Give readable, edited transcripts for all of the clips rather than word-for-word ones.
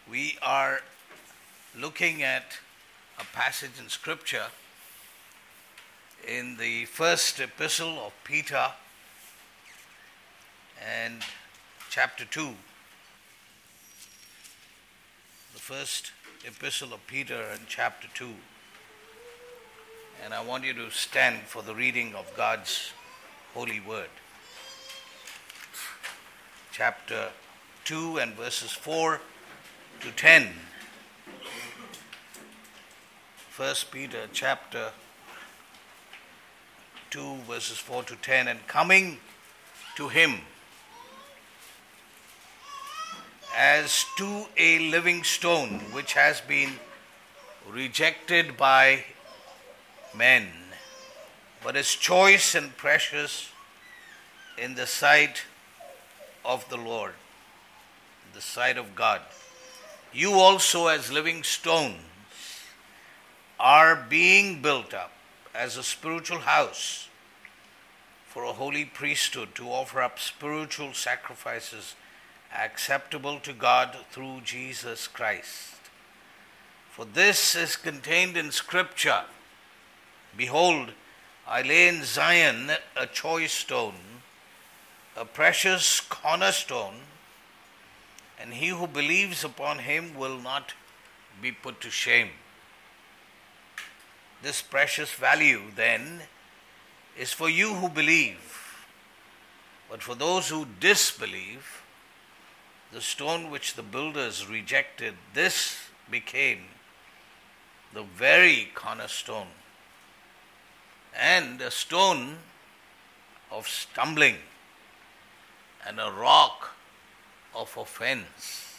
We are looking at a passage in Scripture in the first epistle of Peter and chapter 2. The first epistle of Peter and chapter 2. And I want you to stand for the reading of God's holy word. Chapter 2 and verses 4 to 10. 1 Peter chapter 2 verses 4 to 10. And coming to him as to a living stone which has been rejected by men, but is choice and precious in the sight of the Lord, in the sight of God. You also as living stones are being built up as a spiritual house for a holy priesthood to offer up spiritual sacrifices acceptable to God through Jesus Christ. For this is contained in Scripture. Behold, I lay in Zion a choice stone, a precious cornerstone, and he who believes upon him will not be put to shame. This precious value, then, is for you who believe. But for those who disbelieve, the stone which the builders rejected, this became the very cornerstone, and a stone of stumbling, and a rock of offense.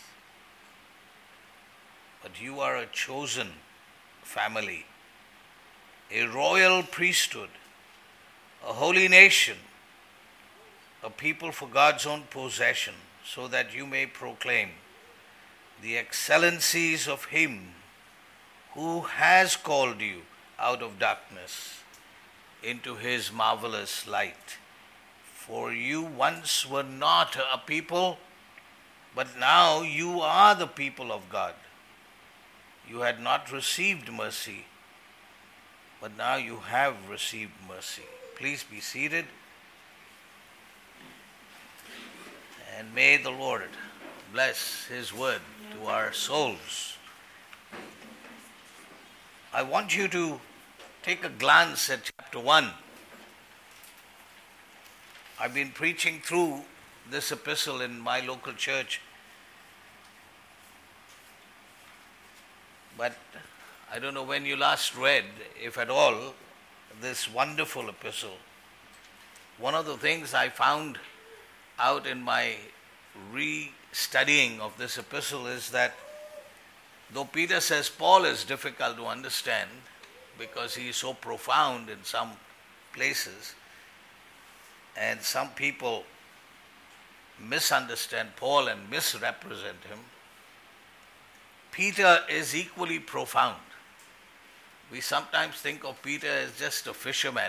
But you are a chosen family, a royal priesthood, a holy nation, a people for God's own possession, so that you may proclaim the excellencies of him who has called you out of darkness into his marvelous light. For you once were not a people, but now you are the people of God. You had not received mercy, but now you have received mercy. Please be seated. And may the Lord bless his word to our souls. I want you to take a glance at chapter 1. I've been preaching through this epistle in my local church, but I don't know when you last read, if at all, this wonderful epistle. One of the things I found out in my re-studying of this epistle is that though Peter says Paul is difficult to understand because he is so profound in some places, and some people misunderstand Paul and misrepresent him, Peter is equally profound. We sometimes think of Peter as just a fisherman,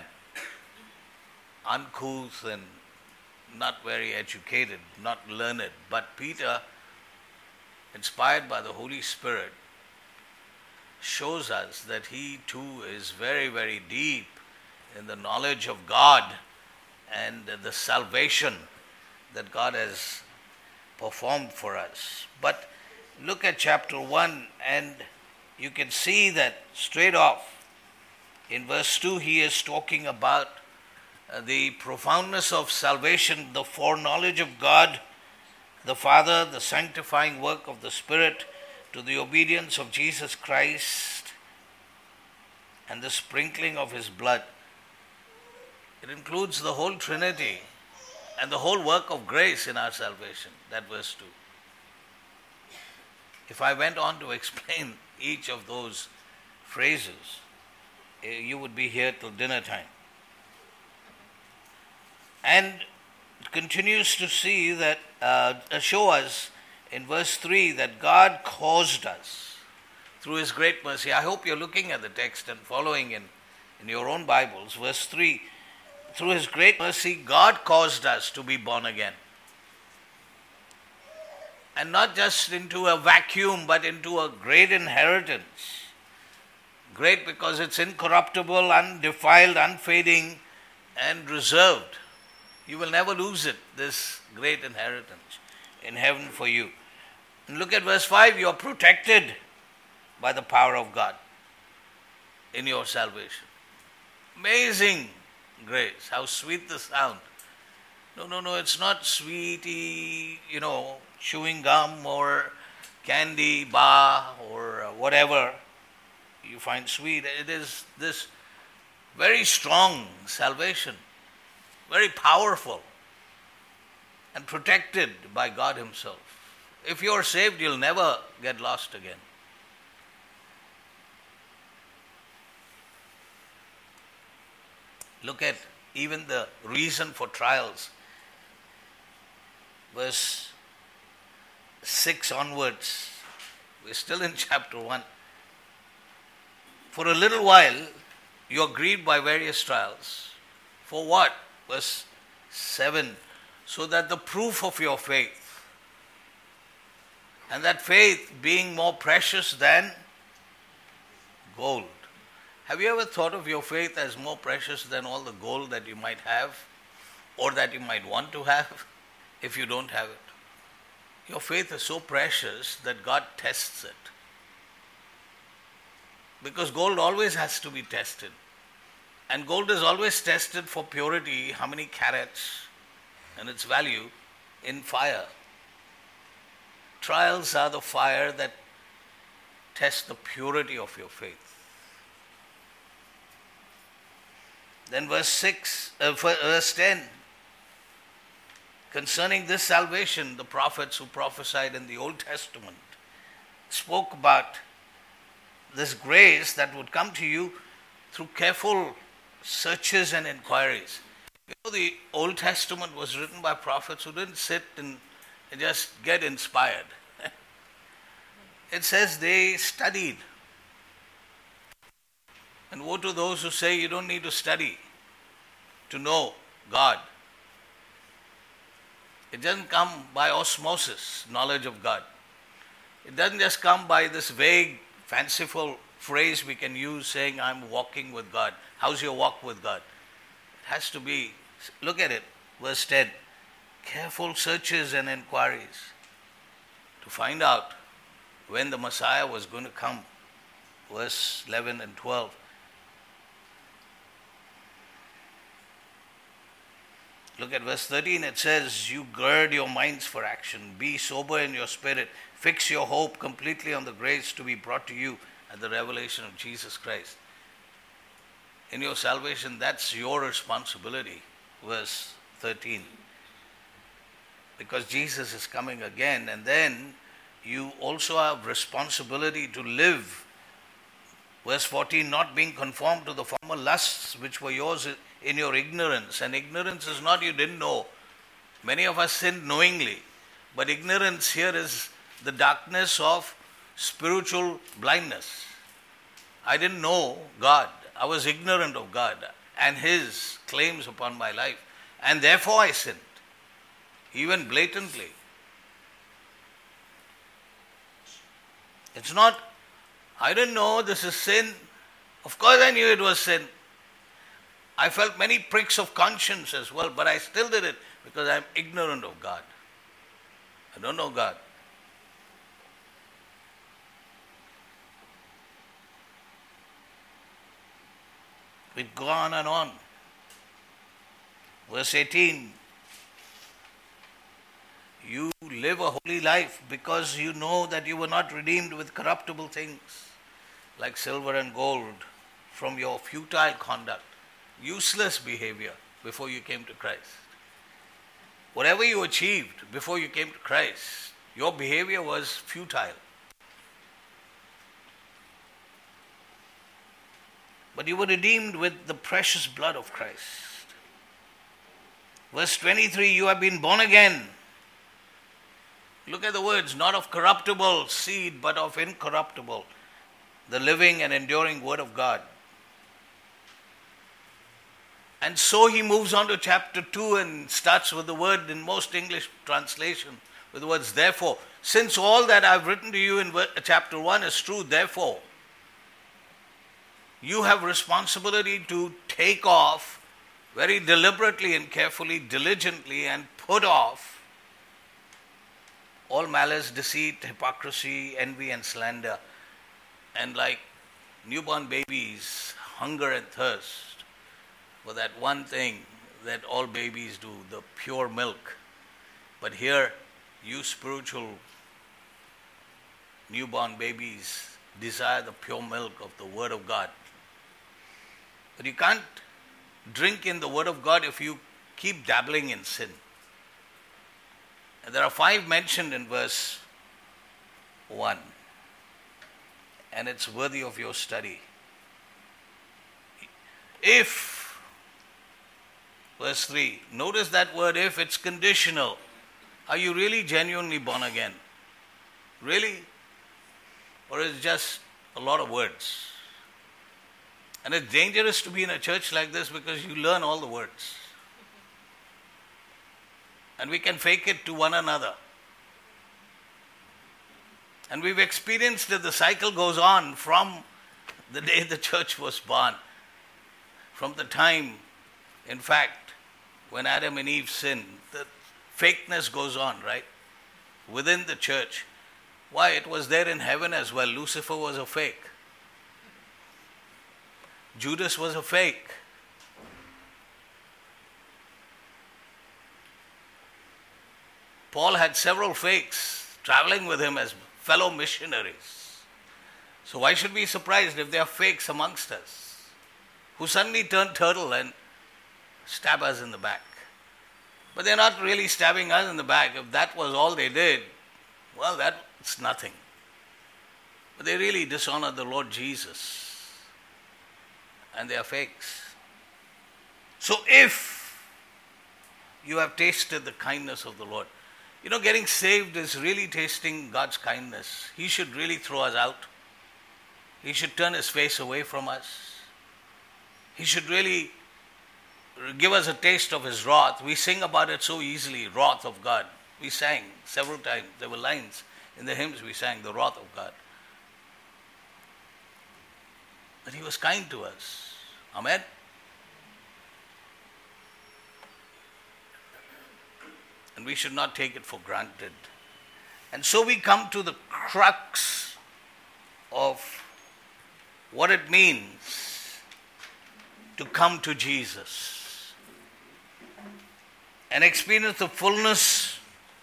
uncouth and not very educated, not learned. But Peter, inspired by the Holy Spirit, shows us that he too is very, very deep in the knowledge of God and the salvation that God has performed for us. But look at chapter 1 and you can see that straight off in verse 2 he is talking about the profoundness of salvation, the foreknowledge of God the Father, the sanctifying work of the Spirit to the obedience of Jesus Christ, and the sprinkling of his blood. It includes the whole Trinity and the whole work of grace in our salvation, that verse 2. If I went on to explain each of those phrases, you would be here till dinner time. And it continues to see that, show us in verse 3 that God caused us through his great mercy. I hope you're looking at the text and following in your own Bibles. Verse 3, through his great mercy, God caused us to be born again. And not just into a vacuum, but into a great inheritance. Great because it's incorruptible, undefiled, unfading, and reserved. You will never lose it, this great inheritance in heaven for you. And look at verse 5, you are protected by the power of God in your salvation. Amazing grace, how sweet the sound. No, it's not sweetie, chewing gum or candy bar or whatever you find sweet. It is this very strong salvation, very powerful and protected by God Himself. If you are saved, you'll never get lost again. Look at even the reason for trials. Verse 6 onwards. We're still in chapter 1. For a little while, you are grieved by various trials. For what? Verse 7. So that the proof of your faith, and that faith being more precious than gold. Have you ever thought of your faith as more precious than all the gold that you might have or that you might want to have if you don't have it? Your faith is so precious that God tests it. Because gold always has to be tested. And gold is always tested for purity, how many carats and its value, in fire. Trials are the fire that tests the purity of your faith. Then verse 10. Concerning this salvation, the prophets who prophesied in the Old Testament spoke about this grace that would come to you through careful searches and inquiries. The Old Testament was written by prophets who didn't sit and just get inspired. It says they studied. And woe to those who say you don't need to study to know God. It doesn't come by osmosis, knowledge of God. It doesn't just come by this vague, fanciful phrase we can use saying, I'm walking with God. How's your walk with God? It has to be, look at it, verse 10. Careful searches and inquiries to find out when the Messiah was going to come. Verse 11 and 12. Look at verse 13, it says, you gird your minds for action, be sober in your spirit, fix your hope completely on the grace to be brought to you at the revelation of Jesus Christ. In your salvation, that's your responsibility, verse 13. Because Jesus is coming again, and then you also have responsibility to live. Verse 14, not being conformed to the former lusts which were yours in your ignorance. And ignorance is not you didn't know. Many of us sinned knowingly. But ignorance here is the darkness of spiritual blindness. I didn't know God. I was ignorant of God and His claims upon my life. And therefore I sinned. Even blatantly. It's not, I didn't know this is sin. Of course I knew it was sin. I felt many pricks of conscience as well, but I still did it because I'm ignorant of God. I don't know God. We go on and on. Verse 18. You live a holy life because you know that you were not redeemed with corruptible things like silver and gold from your futile conduct, useless behavior before you came to Christ. Whatever you achieved before you came to Christ, your behavior was futile. But you were redeemed with the precious blood of Christ. Verse 23, you have been born again. Look at the words, not of corruptible seed, but of incorruptible, the living and enduring word of God. And so he moves on to chapter 2 and starts with the word in most English translation, with the words, therefore, Since all that I've written to you in chapter 1 is true, therefore, you have responsibility to take off very deliberately and carefully, diligently, and put off all malice, deceit, hypocrisy, envy, and slander. And like newborn babies, hunger and thirst for that one thing that all babies do, the pure milk. But here, you spiritual newborn babies desire the pure milk of the Word of God. But you can't drink in the Word of God if you keep dabbling in sin. And there are 5 mentioned in verse 1. And it's worthy of your study. If, verse 3, notice that word if, it's conditional. Are you really genuinely born again? Really? Or is it just a lot of words? And it's dangerous to be in a church like this because you learn all the words. And we can fake it to one another. And we've experienced that the cycle goes on from the day the church was born. From the time, in fact, when Adam and Eve sinned, the fakeness goes on, right? Within the church. Why? It was there in heaven as well. Lucifer was a fake. Judas was a fake. Paul had several fakes traveling with him as fellow missionaries. So why should we be surprised if there are fakes amongst us who suddenly turn turtle and stab us in the back? But they're not really stabbing us in the back. If that was all they did, well, that's nothing. But they really dishonor the Lord Jesus. And they are fakes. So if you have tasted the kindness of the Lord, you know, getting saved is really tasting God's kindness. He should really throw us out. He should turn his face away from us. He should really give us a taste of his wrath. We sing about it so easily, wrath of God. We sang several times. There were lines in the hymns we sang, the wrath of God. But he was kind to us. Amen? And we should not take it for granted. And so we come to the crux of what it means to come to Jesus and experience the fullness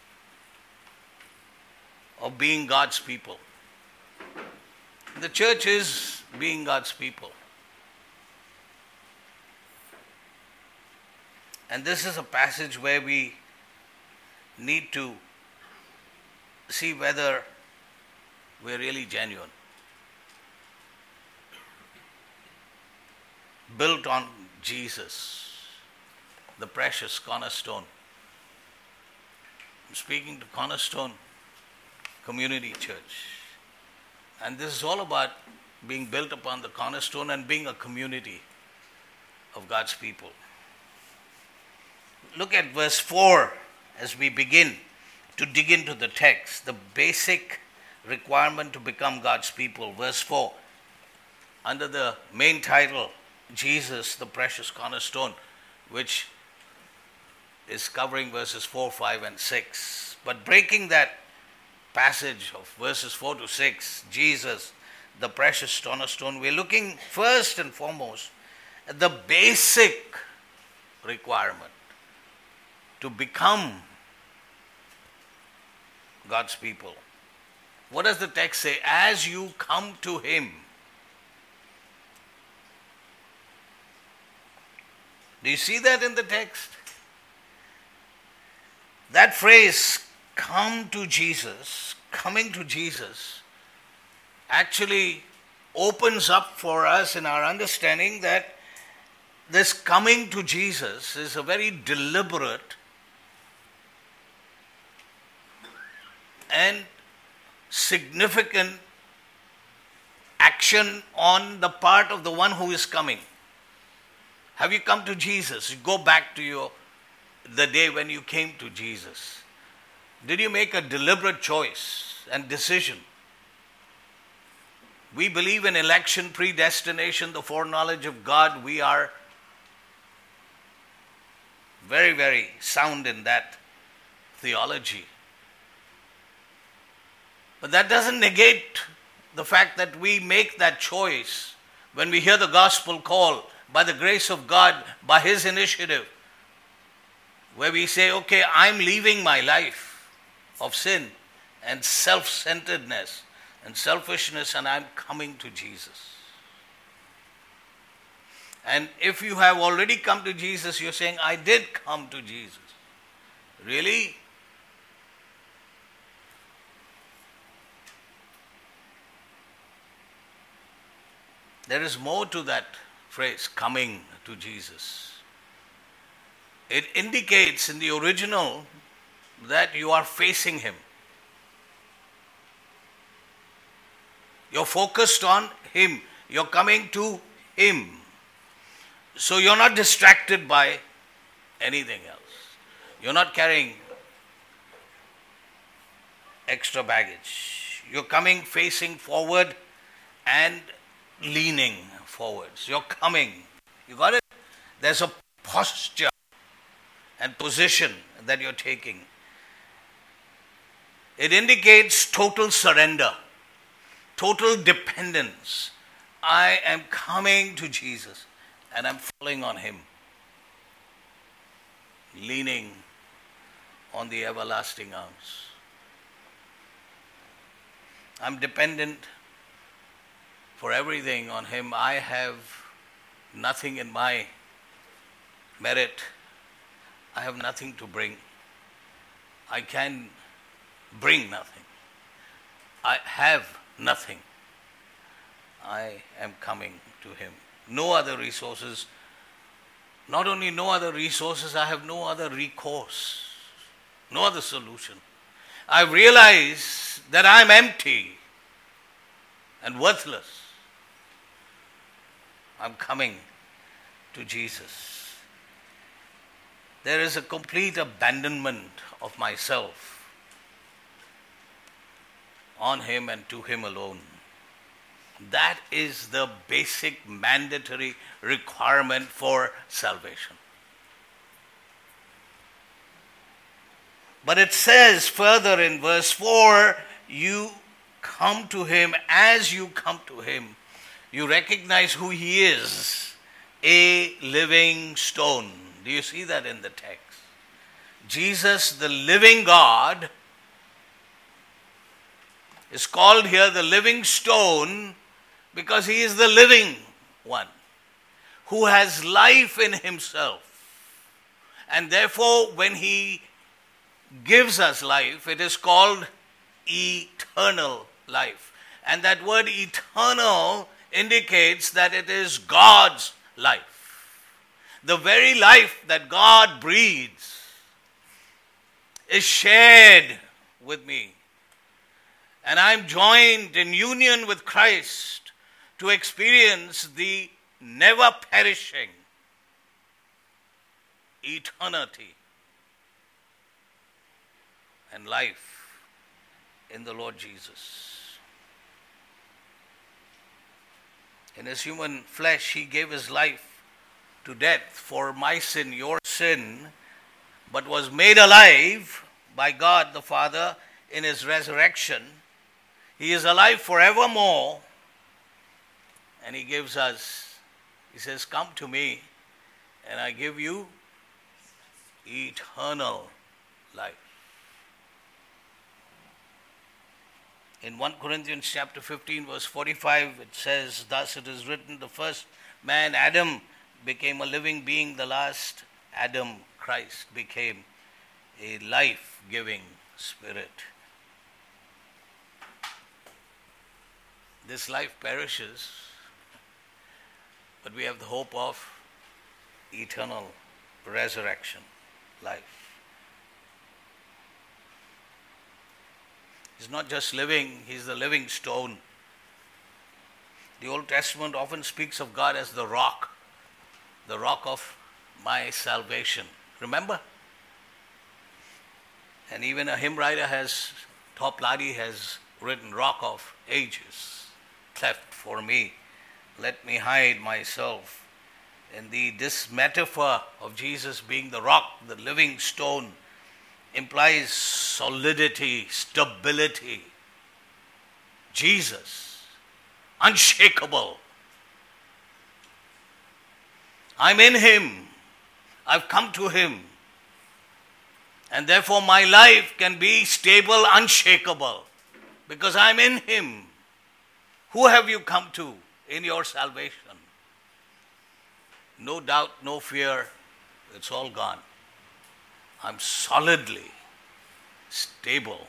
of being God's people. The church is being God's people. And this is a passage where we need to see whether we're really genuine. Built on Jesus, the precious cornerstone. I'm speaking to Cornerstone Community Church. And this is all about being built upon the cornerstone and being a community of God's people. Look at verse 4 as we begin to dig into the text, the basic requirement to become God's people. Verse 4, under the main title, Jesus, the precious cornerstone, which is covering verses 4, 5, and 6. But breaking that passage of verses 4 to 6, Jesus, the precious cornerstone, we're looking first and foremost at the basic requirement to become God's people. What does the text say? As you come to him. Do you see that in the text? That phrase, come to Jesus, coming to Jesus, actually opens up for us in our understanding that this coming to Jesus is a very deliberate and significant action on the part of the one who is coming. Have you come to Jesus? You go back to the day when you came to Jesus. Did you make a deliberate choice and decision? We believe in election, predestination, the foreknowledge of God. We are very, very sound in that theology. But that doesn't negate the fact that we make that choice when we hear the gospel call by the grace of God, by His initiative, where we say, okay, I'm leaving my life of sin and self-centeredness and selfishness, and I'm coming to Jesus. And if you have already come to Jesus, you're saying, I did come to Jesus. Really? There is more to that phrase, coming to Jesus. It indicates in the original that you are facing Him. You're focused on Him. You're coming to Him. So you're not distracted by anything else. You're not carrying extra baggage. You're coming facing forward and leaning forwards. You're coming. You got it? There's a posture and position that you're taking. It indicates total surrender, total dependence. I am coming to Jesus and I'm falling on Him, leaning on the everlasting arms. I'm dependent for everything on Him. I have nothing in my merit. I have nothing to bring. I can bring nothing. I have nothing. I am coming to Him. No other resources. Not only no other resources, I have no other recourse. No other solution. I realize that I am empty and worthless. I'm coming to Jesus. There is a complete abandonment of myself on Him and to Him alone. That is the basic mandatory requirement for salvation. But it says further in verse 4, you come to Him. As you come to Him, you recognize who He is, a living stone. Do you see that in the text? Jesus, the living God, is called here the living stone because He is the living one who has life in Himself. And therefore, when He gives us life, it is called eternal life. And that word eternal indicates that it is God's life. The very life that God breathes is shared with me. And I'm joined in union with Christ to experience the never perishing eternity and life in the Lord Jesus. In His human flesh, He gave His life to death for my sin, your sin, but was made alive by God the Father in His resurrection. He is alive forevermore, and He gives us, He says, come to me, and I give you eternal life. In 1 Corinthians chapter 15, verse 45, it says, thus it is written, the first man, Adam, became a living being. The last Adam, Christ, became a life-giving spirit. This life perishes, but we have the hope of eternal resurrection life. He's not just living, He's the living stone. The Old Testament often speaks of God as the rock of my salvation. Remember? And even a hymn writer Toplady has written, Rock of Ages, cleft for me, let me hide myself in thee. This metaphor of Jesus being the rock, the living stone, implies solidity, stability. Jesus, unshakable. I'm in him. I've come to him. And therefore my life can be stable, unshakable, because I'm in him. Who have you come to in your salvation? No doubt, no fear, it's all gone. I'm solidly stable,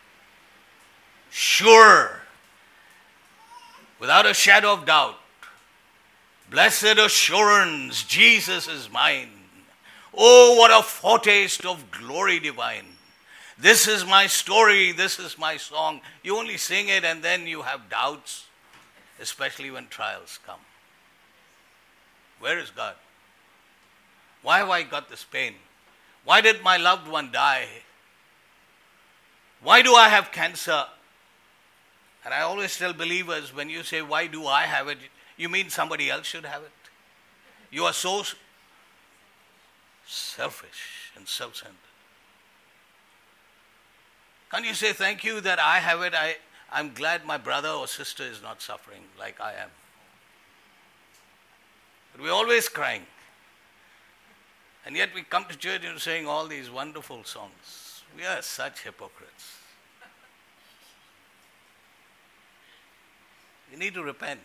sure, without a shadow of doubt. Blessed assurance, Jesus is mine. Oh, what a foretaste of glory divine. This is my story, this is my song. You only sing it and then you have doubts, especially when trials come. Where is God? Why have I got this pain? Why did my loved one die? Why do I have cancer? And I always tell believers, when you say, why do I have it? You mean somebody else should have it? You are so selfish and self-centered. Can't you say, thank you that I have it? I'm glad my brother or sister is not suffering like I am. But we're always crying. And yet we come to church and sing all these wonderful songs. We are such hypocrites. We need to repent.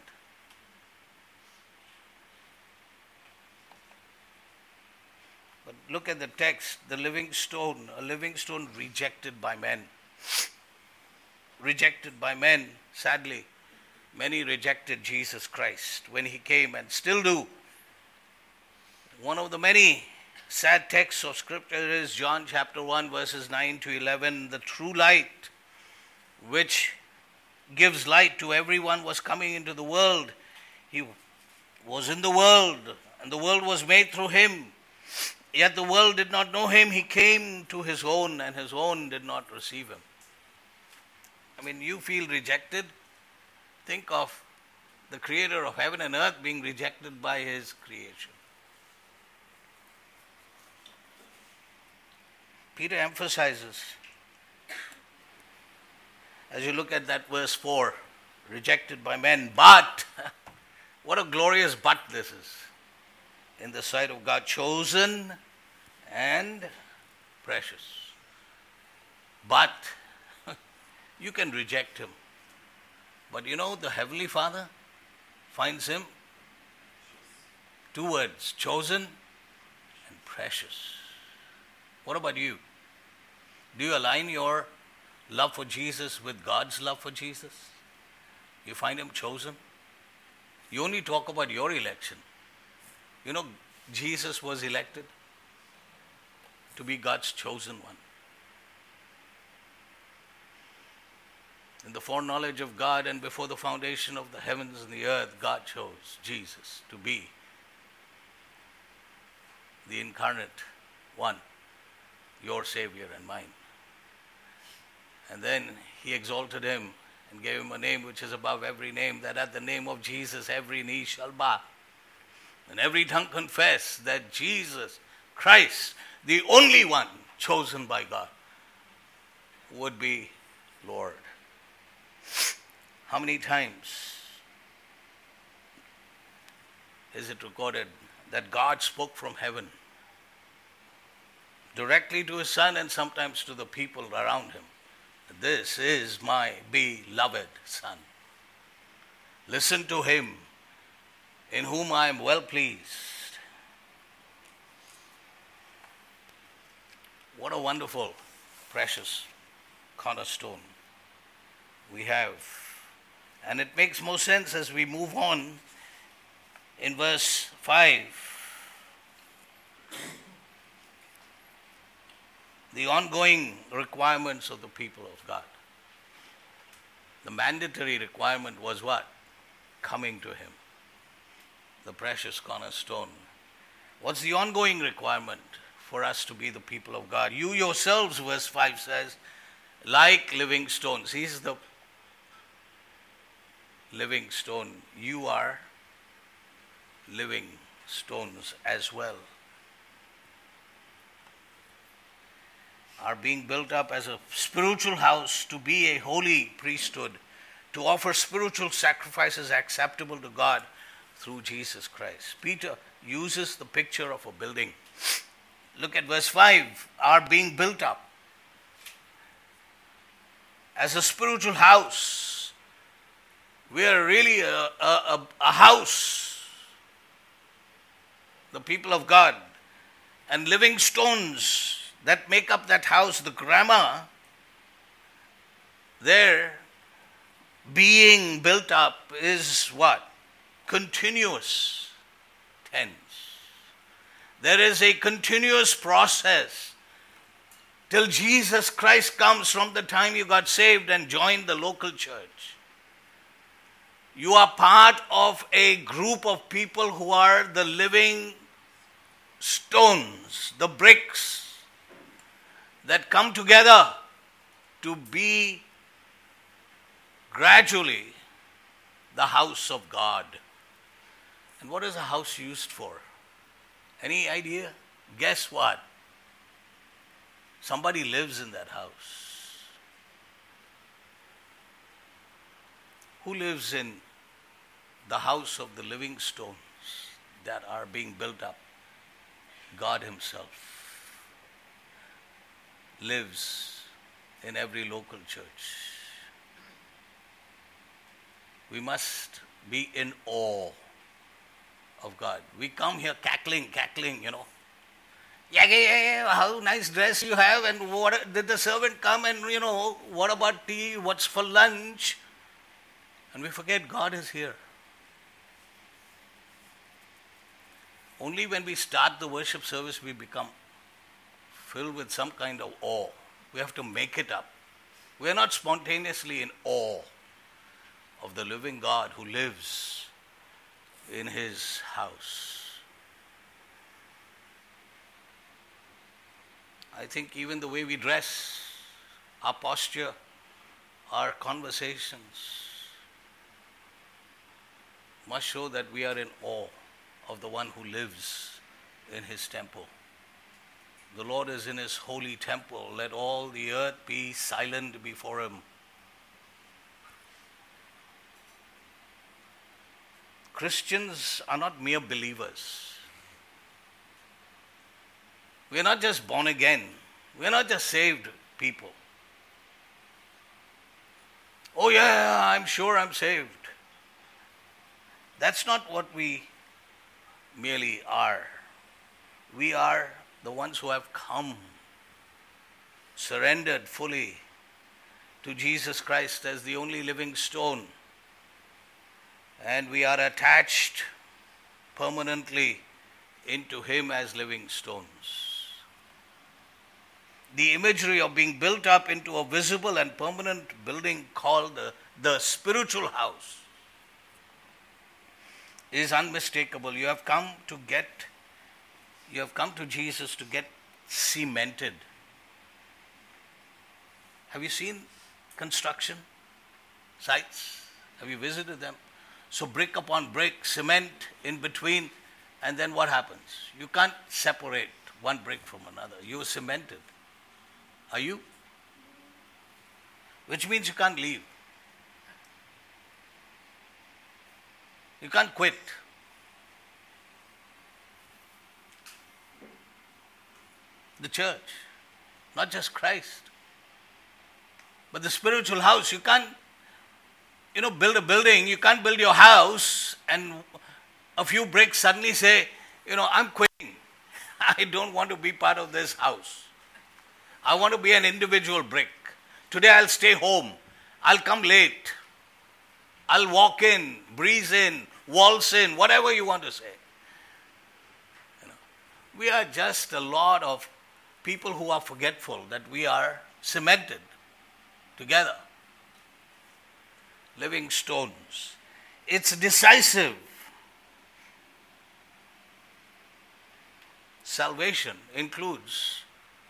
But look at the text, the living stone, a living stone rejected by men. Rejected by men, sadly. Many rejected Jesus Christ when he came and still do. One of the many sad texts of scripture is John chapter 1 verses 9 to 11. The true light which gives light to everyone was coming into the world. He was in the world and the world was made through him. Yet the world did not know him. He came to his own and his own did not receive him. I mean, you feel rejected? Think of the creator of heaven and earth being rejected by his creation. Peter emphasizes, as you look at that verse 4, rejected by men, but, what a glorious but this is. In the sight of God, chosen and precious. But you can reject him. But you know, the Heavenly Father finds him, two words, chosen and precious. What about you? Do you align your love for Jesus with God's love for Jesus? You find him chosen? You only talk about your election. You know, Jesus was elected to be God's chosen one. In the foreknowledge of God and before the foundation of the heavens and the earth, God chose Jesus to be the incarnate one, your Savior and mine. And then he exalted him and gave him a name which is above every name, that at the name of Jesus every knee shall bow. And every tongue confess that Jesus Christ, the only one chosen by God, would be Lord. How many times is it recorded that God spoke from heaven directly to his Son and sometimes to the people around him? This is my beloved Son. Listen to him, in whom I am well pleased. What a wonderful, precious cornerstone we have. And it makes more sense as we move on in verse 5. The ongoing requirements of the people of God. The mandatory requirement was what? Coming to him. The precious cornerstone. What's the ongoing requirement for us to be the people of God. You yourselves, verse 5 says, like living stones. He's the living stone. You are living stones as well. Are being built up as a spiritual house to be a holy priesthood, to offer spiritual sacrifices acceptable to God through Jesus Christ. Peter uses the picture of a building. Look at verse 5. Are being built up as a spiritual house. We are really a house, the people of God, and living stones that make up that house. The grammar there, being built up, is what? Continuous tense. There is a continuous process till Jesus Christ comes. From the time you got saved and joined the local church, you are part of a group of people who are the living stones, the bricks that come together to be gradually the house of God. And what is a house used for? Any idea? Guess what? Somebody lives in that house. Who lives in the house of the living stones that are being built up? God Himself lives in every local church. We must be in awe of God. We come here cackling, Yeah, how nice dress you have, and what did the servant come, and what about tea, what's for lunch? And we forget God is here. Only when we start the worship service we become filled with some kind of awe. We have to make it up. We are not spontaneously in awe of the living God who lives in His house. I think even the way we dress, our posture, our conversations must show that we are in awe of the one who lives in His temple. The Lord is in His holy temple. Let all the earth be silent before Him. Christians are not mere believers. We are not just born again. We are not just saved people. Oh yeah, I'm sure I'm saved. That's not what we merely are. We are the ones who have come, surrendered fully to Jesus Christ as the only living stone. And we are attached permanently into Him as living stones. The imagery of being built up into a visible and permanent building called the spiritual house is unmistakable. You have come to Jesus to get cemented. Have you seen construction sites? Have you visited them? So brick upon brick, cement in between, and then what happens? You can't separate one brick from another. You are cemented. Are you? Which means you can't leave. You can't quit. The church, not just Christ, but the spiritual house. You can't, build a building. You can't build your house and a few bricks suddenly say, I'm quitting. I don't want to be part of this house. I want to be an individual brick. Today I'll stay home. I'll come late. I'll walk in, breeze in, waltz in, whatever you want to say. We are just a lot of people who are forgetful that we are cemented together. Living stones. It's decisive. salvation includes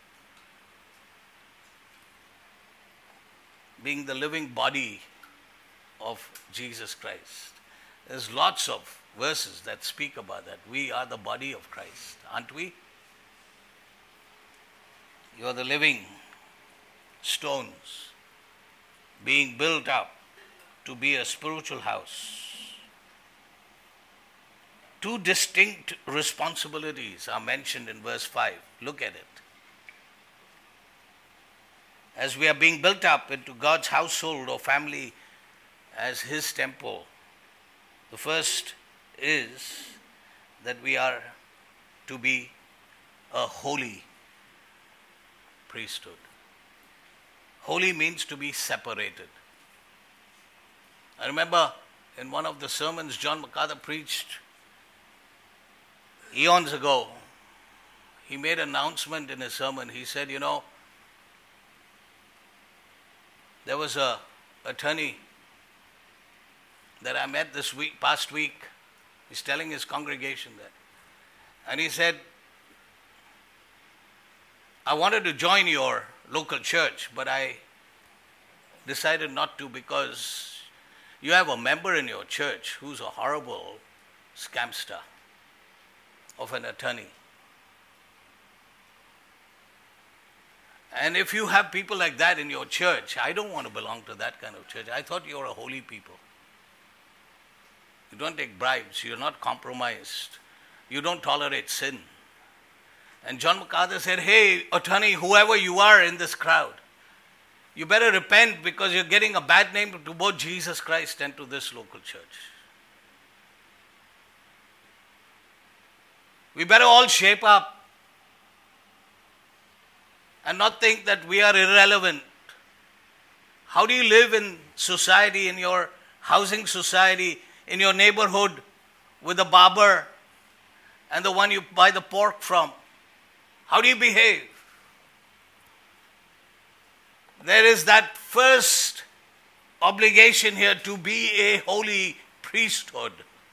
being the living body of Jesus Christ. There's lots of verses that speak about that. We are the body of Christ, aren't we? You are the living stones being built up to be a spiritual house. Two distinct responsibilities are mentioned in verse 5. Look at it. As we are being built up into God's household or family as His temple, the first is that we are to be a holy priesthood. Holy means to be separated. I remember in one of the sermons John MacArthur preached eons ago, he made an announcement in his sermon. He said, there was a attorney that I met past week. He's telling his congregation that. And he said, I wanted to join your local church, but I decided not to because you have a member in your church who's a horrible scamster of an attorney. And if you have people like that in your church, I don't want to belong to that kind of church. I thought you were a holy people. You don't take bribes. You're not compromised. You don't tolerate sin. And John MacArthur said, hey, attorney, whoever you are in this crowd, you better repent because you're getting a bad name to both Jesus Christ and to this local church. We better all shape up and not think that we are irrelevant. How do you live in society, in your housing society, in your neighborhood with the barber and the one you buy the pork from? How do you behave? There is that first obligation here to be a holy priesthood.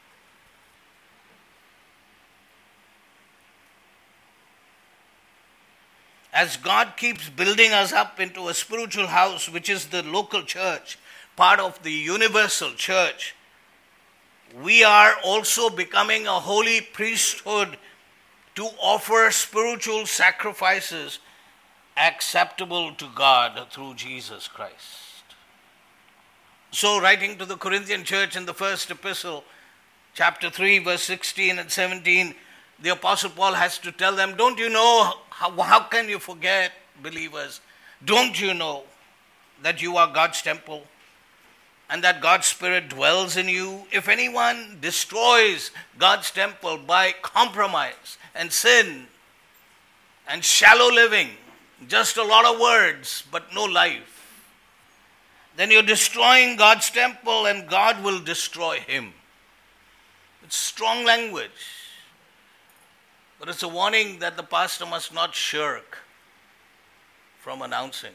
As God keeps building us up into a spiritual house, which is the local church, part of the universal church, we are also becoming a holy priesthood to offer spiritual sacrifices acceptable to God through Jesus Christ. So, writing to the Corinthian church in the first epistle, chapter 3, verse 16 and 17, the Apostle Paul has to tell them, don't you know, how can you forget, believers? Don't you know that you are God's temple and that God's Spirit dwells in you? If anyone destroys God's temple by compromise and sin and shallow living, just a lot of words but no life, then you're destroying God's temple and God will destroy him. It's strong language. But it's a warning that the pastor must not shirk from announcing.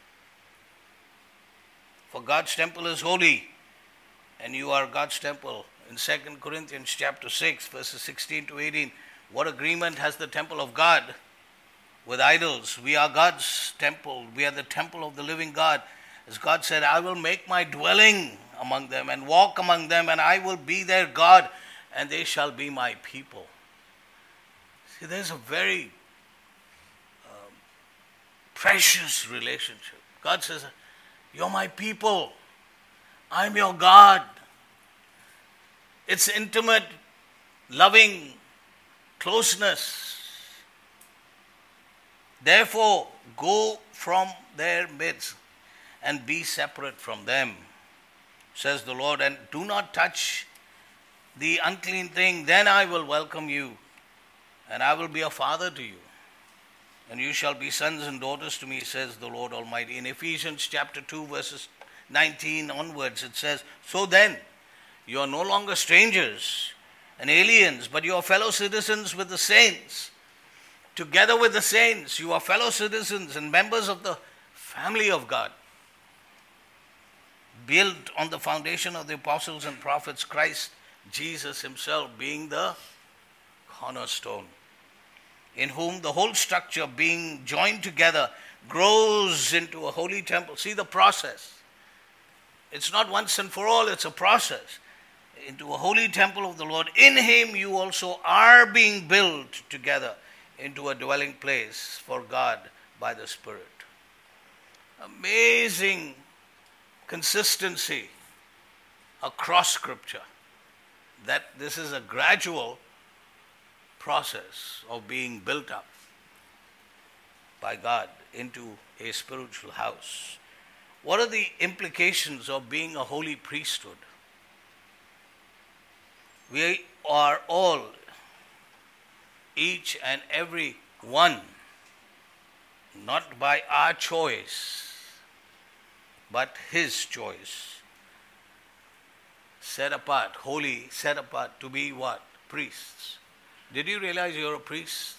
For God's temple is holy, and you are God's temple. In 2 Corinthians chapter 6, verses 16 to 18, what agreement has the temple of God with idols? We are God's temple. We are the temple of the living God. As God said, I will make my dwelling among them and walk among them, and I will be their God, and they shall be my people. See, there's a very precious relationship. God says, you're my people. I'm your God. It's intimate, loving closeness. Therefore, go from their midst and be separate from them, says the Lord, and do not touch the unclean thing. Then I will welcome you, and I will be a father to you, and you shall be sons and daughters to me, says the Lord Almighty. In Ephesians chapter 2, verses 19 onwards, it says, so then, you are no longer strangers and aliens, but you are fellow citizens with the saints. Together with the saints, you are fellow citizens and members of the family of God, built on the foundation of the apostles and prophets, Christ Jesus himself being the cornerstone. in whom the whole structure being joined together grows into a holy temple. See the process. It's not once and for all, it's a process. Into a holy temple of the Lord. In him you also are being built together into a dwelling place for God by the Spirit. Amazing consistency across Scripture. That this is a gradual process of being built up by God into a spiritual house. What are the implications of being a holy priesthood? We are all, each and every one, not by our choice, but His choice, set apart, holy, set apart to be what? Priests. Did you realize you're a priest?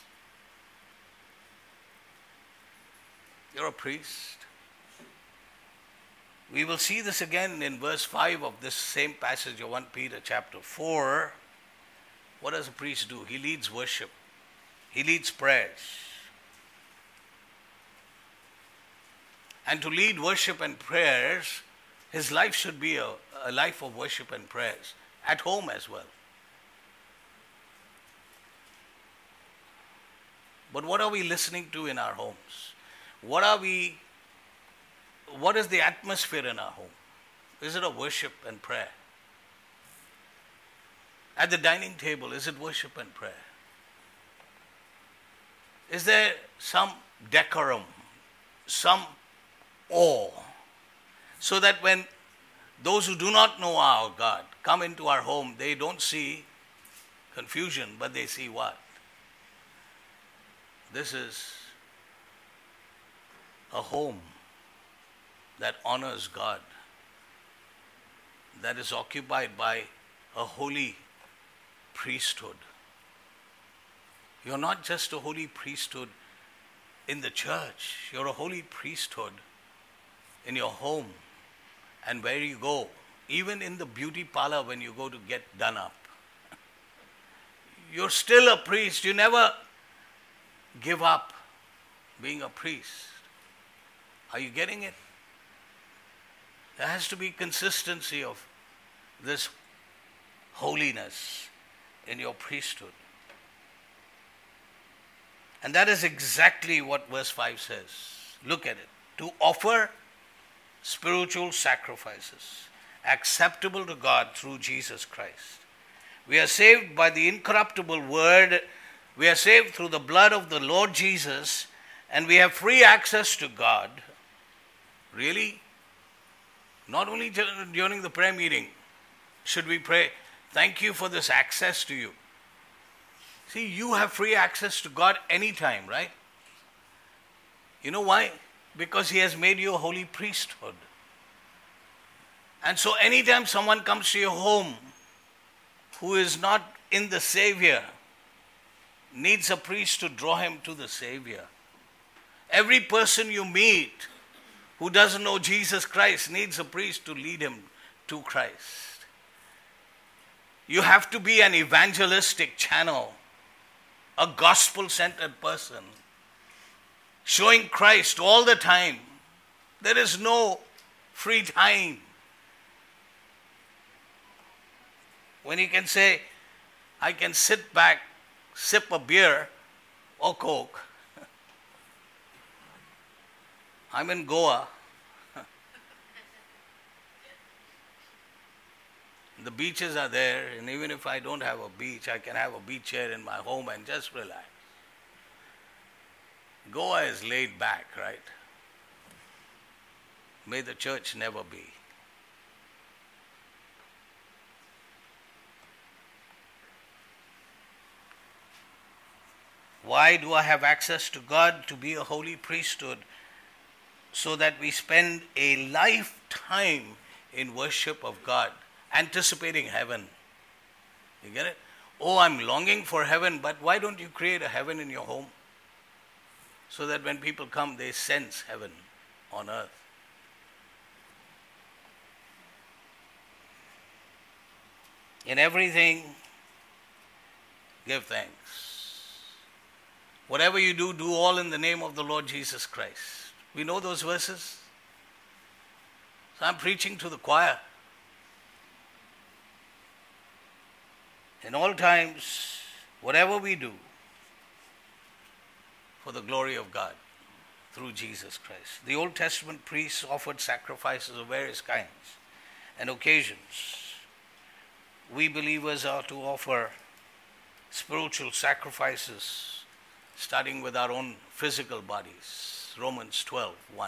You're a priest. We will see this again in verse 5 of this same passage of 1 Peter chapter 4. What does a priest do? He leads worship. He leads prayers. And to lead worship and prayers, his life should be a life of worship and prayers, at home as well. But what are we listening to in our homes? What is the atmosphere in our home? Is it a worship and prayer? At the dining table, is it worship and prayer? Is there some decorum, some awe, so that when those who do not know our God come into our home, they don't see confusion, but they see what? This is a home that honors God, that is occupied by a holy priesthood. You're not just a holy priesthood in the church, you're a holy priesthood in your home and where you go, even in the beauty parlor when you go to get done up. You're still a priest. You never give up being a priest. Are you getting it? There has to be consistency of this holiness in your priesthood. And that is exactly what verse 5 says. Look at it. To offer spiritual sacrifices acceptable to God through Jesus Christ. We are saved by the incorruptible word. We are saved through the blood of the Lord Jesus, and we have free access to God. Really? Not only during the prayer meeting should we pray, thank you for this access to you. See, you have free access to God anytime, right? You know why? Because He has made you a holy priesthood. And so anytime someone comes to your home who is not in the Savior, needs a priest to draw him to the Savior. Every person you meet who doesn't know Jesus Christ needs a priest to lead him to Christ. You have to be an evangelistic channel, a gospel-centered person, showing Christ all the time. There is no free time when you can say, I can sit back, sip a beer or Coke. I'm in Goa. The beaches are there, and even if I don't have a beach, I can have a beach chair in my home and just relax. Goa is laid back, right? May the church never be. Why do I have access to God? To be a holy priesthood, so that we spend a lifetime in worship of God, anticipating heaven. You get it? Oh, I'm longing for heaven, but why don't you create a heaven in your home? So that when people come, they sense heaven on earth. In everything, give thanks. Whatever you do, do all in the name of the Lord Jesus Christ. We know those verses. So I'm preaching to the choir. In all times, whatever we do, for the glory of God, through Jesus Christ. The Old Testament priests offered sacrifices of various kinds and occasions. We believers are to offer spiritual sacrifices, starting with our own physical bodies. Romans 12:1.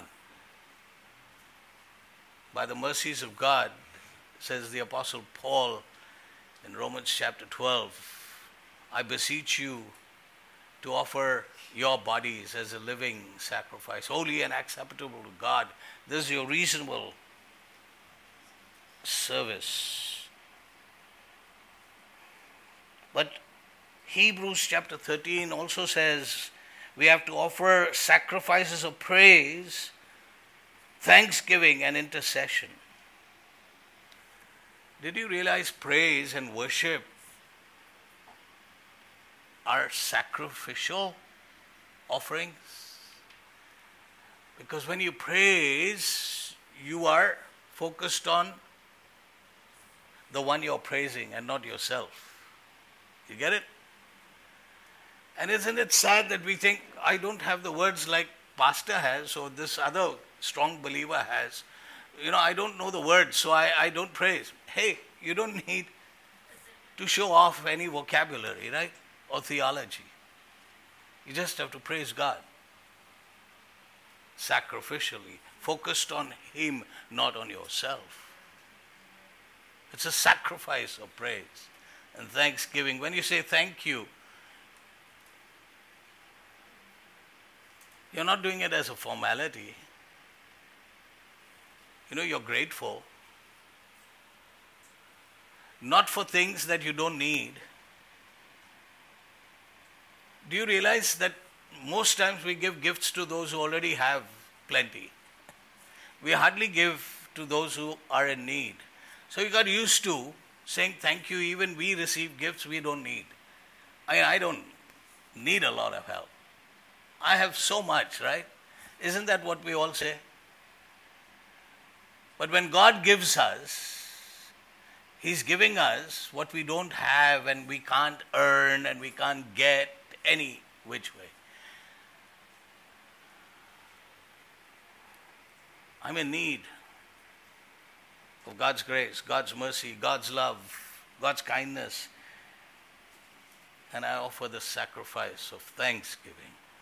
By the mercies of God, says the Apostle Paul in Romans chapter 12, I beseech you to offer your bodies as a living sacrifice, holy and acceptable to God. This is your reasonable service. But Hebrews chapter 13 also says we have to offer sacrifices of praise, thanksgiving, and intercession. Did you realize praise and worship are sacrificial offerings? Because when you praise, you are focused on the one you're praising and not yourself. You get it? And isn't it sad that we think, I don't have the words like pastor has or this other strong believer has. I don't know the words, so I don't praise. Hey, you don't need to show off any vocabulary, right? Or theology. You just have to praise God. Sacrificially. Focused on Him, not on yourself. It's a sacrifice of praise and thanksgiving. When you say thank you, you're not doing it as a formality. You're grateful. Not for things that you don't need. Do you realize that most times we give gifts to those who already have plenty? We hardly give to those who are in need. So you got used to saying thank you. Even we receive gifts we don't need. I don't need a lot of help. I have so much, right? Isn't that what we all say? But when God gives us, He's giving us what we don't have and we can't earn and we can't get any which way. I'm in need of God's grace, God's mercy, God's love, God's kindness. And I offer the sacrifice of thanksgiving.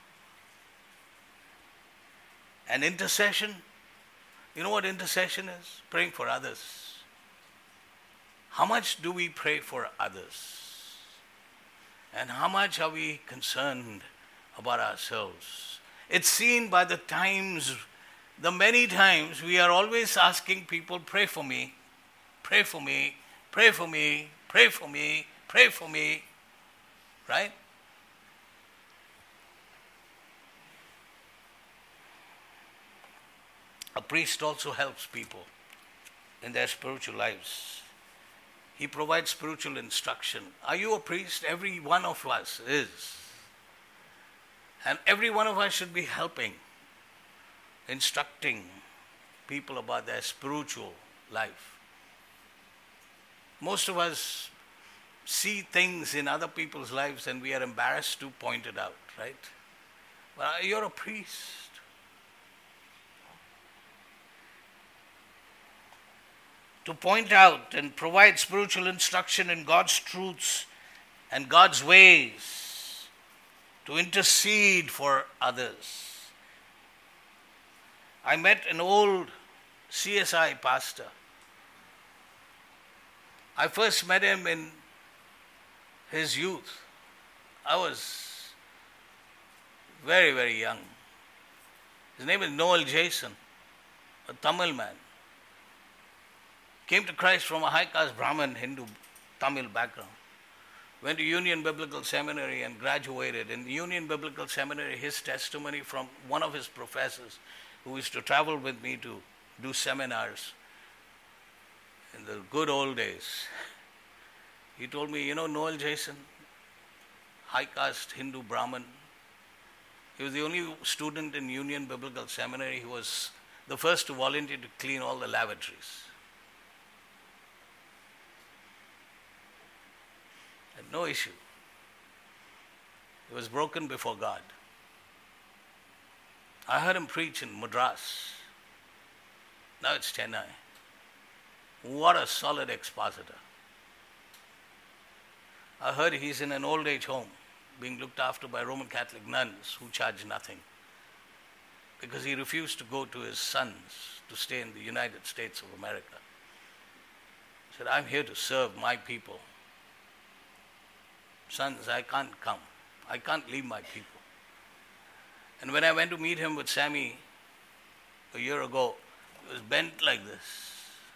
And intercession, you know what intercession is? Praying for others. How much do we pray for others? And how much are we concerned about ourselves? It's seen by the times, the many times we are always asking people, pray for me, pray for me, pray for me, pray for me, pray for me, right? A priest also helps people in their spiritual lives. He provides spiritual instruction. Are you a priest? Every one of us is. And every one of us should be helping, instructing people about their spiritual life. Most of us see things in other people's lives and we are embarrassed to point it out, right? But you're a priest. To point out and provide spiritual instruction in God's truths and God's ways, to intercede for others. I met an old CSI pastor. I first met him in his youth. I was very, very young. His name is Noel Jason, a Tamil man. Came to Christ from a high-caste Brahmin, Hindu, Tamil background. Went to Union Biblical Seminary and graduated. In Union Biblical Seminary, his testimony from one of his professors who used to travel with me to do seminars in the good old days. He told me, Noel Jason, high-caste Hindu Brahmin, He was the only student in Union Biblical Seminary who was the first to volunteer to clean all the lavatories. Had no issue. He was broken before God. I heard him preach in Madras. Now it's Chennai. What a solid expositor. I heard he's in an old age home, being looked after by Roman Catholic nuns who charge nothing, because he refused to go to his sons to stay in the United States of America. He said, I'm here to serve my people. Sons, I can't come. I can't leave my people. And when I went to meet him with Sammy a year ago, he was bent like this.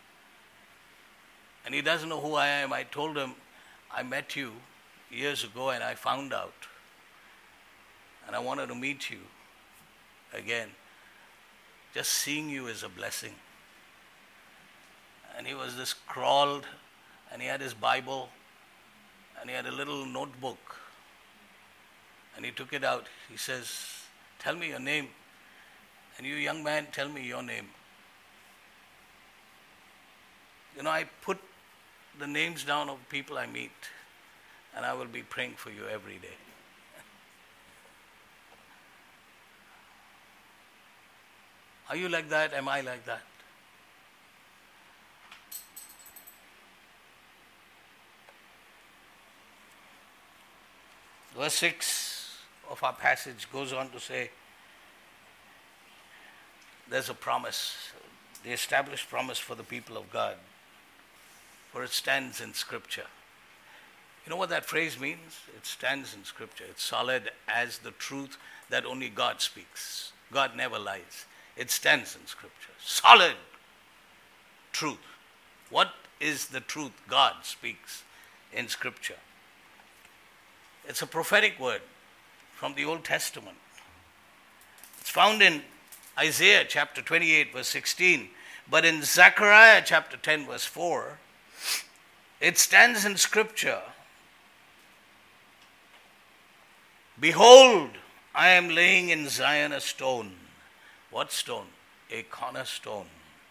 And he doesn't know who I am. I told him, I met you years ago and I found out. And I wanted to meet you again. Just seeing you is a blessing. And he was this crawled, and he had his Bible, and he had a little notebook. And he took it out. He says, tell me your name. And you, young man, tell me your name. You know, I put the names down of people I meet, and I will be praying for you every day. Are you like that? Am I like that? Verse 6 of our passage goes on to say, there's a promise, the established promise for the people of God, for it stands in Scripture. You know what that phrase means? It stands in Scripture. It's solid as the truth that only God speaks. God never lies. It stands in Scripture. Solid truth. What is the truth God speaks in Scripture? It's a prophetic word from the Old Testament. It's found in Isaiah chapter 28 verse 16. But in Zechariah chapter 10 verse 4, it stands in Scripture. Behold, I am laying in Zion a stone. What stone? A cornerstone.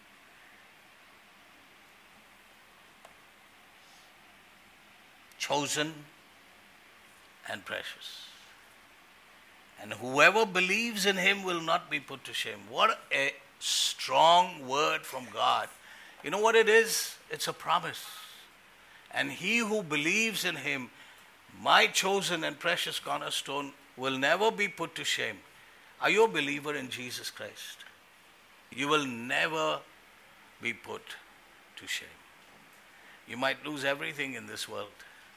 Chosen and precious. And whoever believes in him will not be put to shame. What a strong word from God. You know what it is? It's a promise. And he who believes in him, my chosen and precious cornerstone, will never be put to shame. Are you a believer in Jesus Christ? You will never be put to shame. You might lose everything in this world.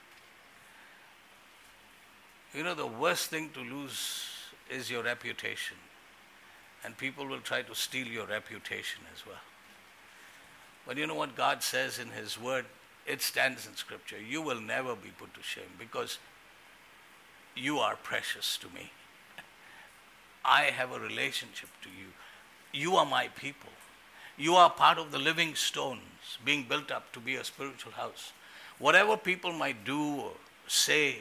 You know, the worst thing to lose is your reputation. And people will try to steal your reputation as well. But you know what God says in his word? It stands in Scripture. You will never be put to shame because you are precious to me. I have a relationship to you. You are my people. You are part of the living stones being built up to be a spiritual house. Whatever people might do or say,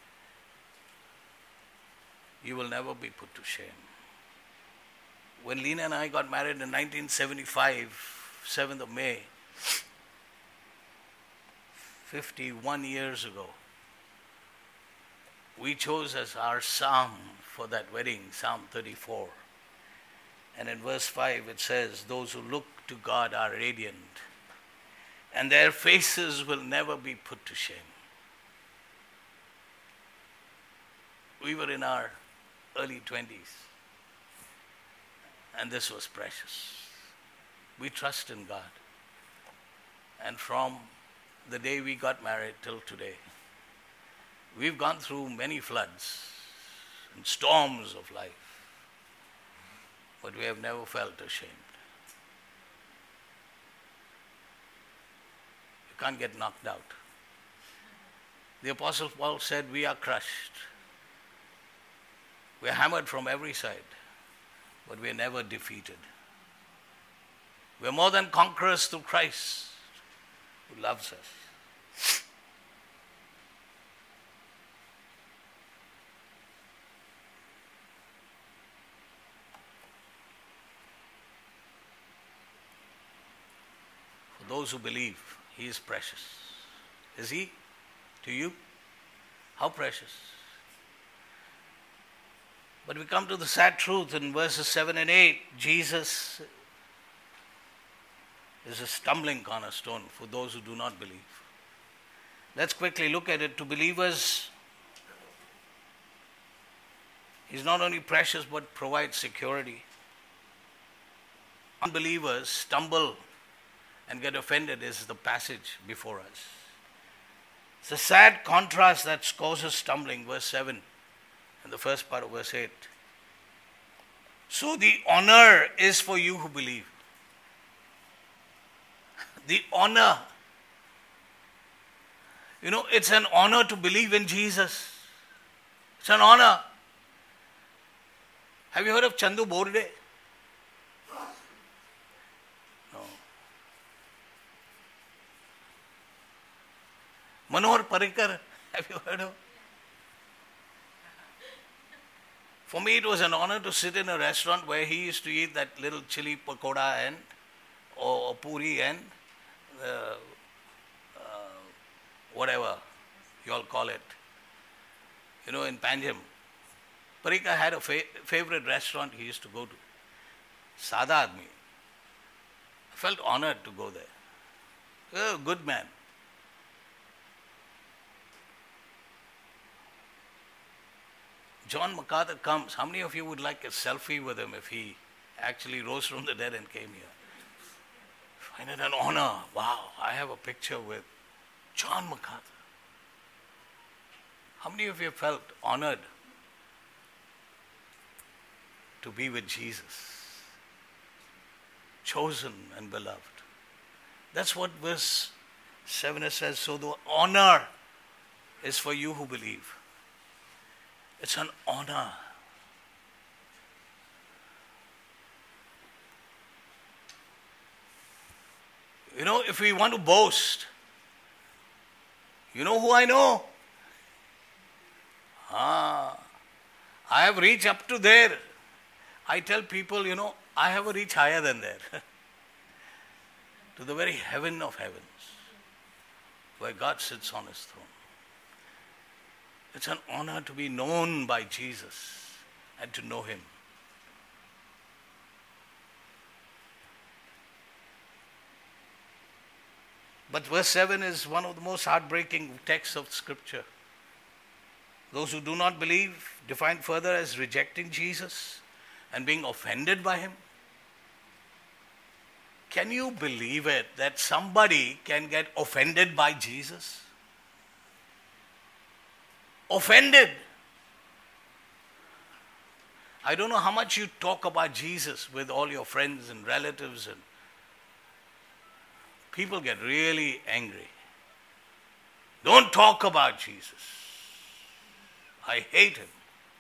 you will never be put to shame. When Lena and I got married in 1975, 7th of May, 51 years ago, we chose as our psalm for that wedding, Psalm 34. And in verse 5 it says, those who look to God are radiant, and their faces will never be put to shame. We were in our early 20s, and this was precious. We trust in God. And from the day we got married till today, we've gone through many floods and storms of life, but we have never felt ashamed. You can't get knocked out. The Apostle Paul said, we are crushed. We are hammered from every side, but we are never defeated. We are more than conquerors through Christ who loves us. those who believe, he is precious. Is he to you? How precious. But we come to the sad truth in verses 7 and 8. Jesus is a stumbling cornerstone for those who do not believe. Let's quickly look at it. To believers, he's not only precious but provides security. Unbelievers stumble and get offended is the passage before us. It's a sad contrast that causes stumbling. Verse 7 and the first part of verse 8. So the honor is for you who believe. The honor. You know, it's an honor to believe in Jesus. It's an honor. Have you heard of Chandu Borde? No. Manohar Parrikar, have you heard of? For me, it was an honor to sit in a restaurant where he used to eat that little chili pakoda and or puri and whatever you all call it. You know, in Panjim. Parrikar had a favorite restaurant he used to go to. Sada Admi. I felt honored to go there. A good man. John MacArthur comes. How many of you would like a selfie with him if he actually rose from the dead and came here? Find it an honor. Wow, I have a picture with John MacArthur. How many of you felt honored to be with Jesus? Chosen and beloved. That's what verse 7 says. So the honor is for you who believe. It's an honor. You know, if we want to boast, you know who I know? I have reached up to there. I tell people, you know, I have a reach higher than there. To the very heaven of heavens, where God sits on his throne. It's an honor to be known by Jesus and to know him. But verse 7 is one of the most heartbreaking texts of Scripture. Those who do not believe, defined further as rejecting Jesus and being offended by him. Can you believe it that somebody can get offended by Jesus? Offended. I don't know how much you talk about Jesus with all your friends and relatives, and people get really angry. Don't talk about Jesus. I hate him.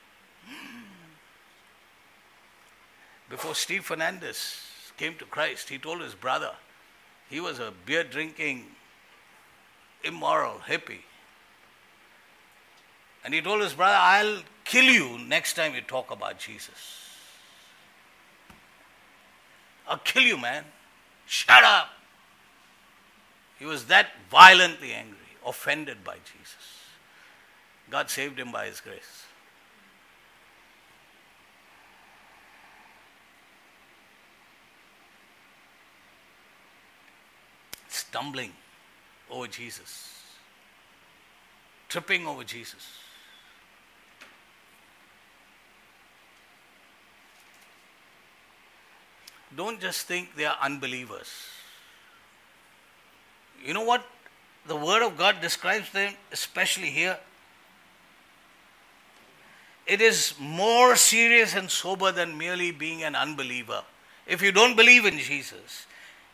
Before Steve Fernandez came to Christ, he told his brother he was a beer drinking, immoral hippie. And he told his brother, I'll kill you next time you talk about Jesus. I'll kill you, man. Shut up. He was that violently angry, offended by Jesus. God saved him by his grace. Stumbling over Jesus. Tripping over Jesus. Don't just think they are unbelievers. You know what the Word of God describes them, especially here? It is more serious and sober than merely being an unbeliever. If you don't believe in Jesus,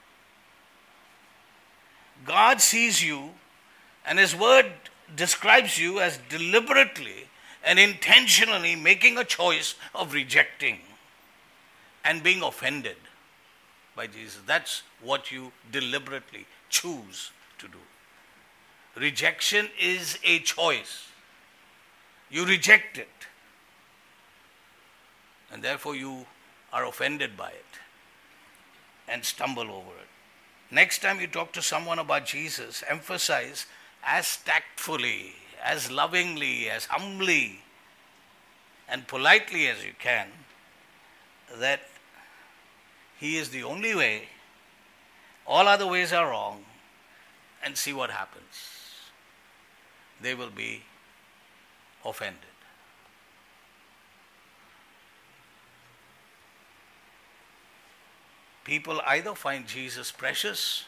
God sees you and His Word describes you as deliberately and intentionally making a choice of rejecting and being offended by Jesus. That's what you deliberately choose to do. Rejection is a choice. You reject it. And therefore you are offended by it and stumble over it. Next time you talk to someone about Jesus, emphasize as tactfully, as lovingly, as humbly, and politely as you can that He is the only way, all other ways are wrong, and see what happens. They will be offended. People either find Jesus precious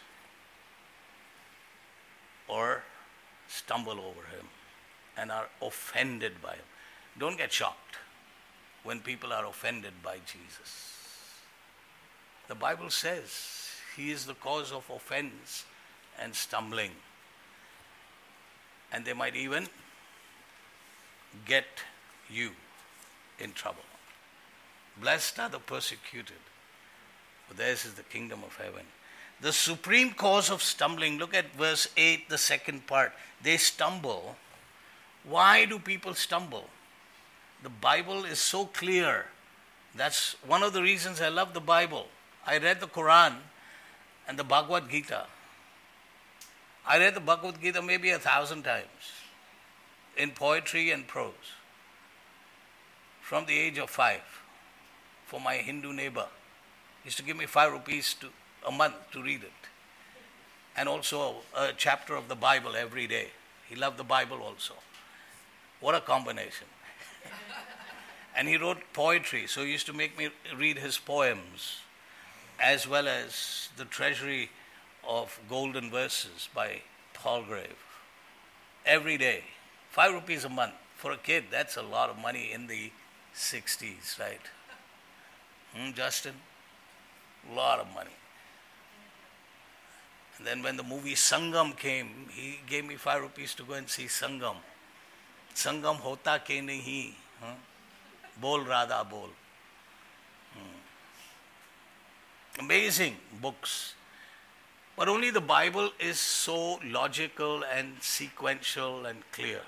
or stumble over Him and are offended by Him. Don't get shocked when people are offended by Jesus. The Bible says He is the cause of offense and stumbling. And they might even get you in trouble. Blessed are the persecuted, for theirs is the kingdom of heaven. The supreme cause of stumbling, look at verse 8, the second part. They stumble. Why do people stumble? The Bible is so clear. That's one of the reasons I love the Bible. I read the Quran and the Bhagavad Gita. I read the Bhagavad Gita maybe 1,000 times in poetry and prose from the age of 5 for my Hindu neighbor. He used to give me 5 rupees a month to read it. And also a chapter of the Bible every day. He loved the Bible also. What a combination. And he wrote poetry, so he used to make me read his poems, as well as the Treasury of Golden Verses by Palgrave. Every day. 5 rupees a month. For a kid, that's a lot of money in the 60s, right? Justin? A lot of money. And then when the movie Sangam came, he gave me 5 rupees to go and see Sangam. Sangam hota ke nahi. Bol Radha bol. Amazing books. But only the Bible is so logical and sequential and clear.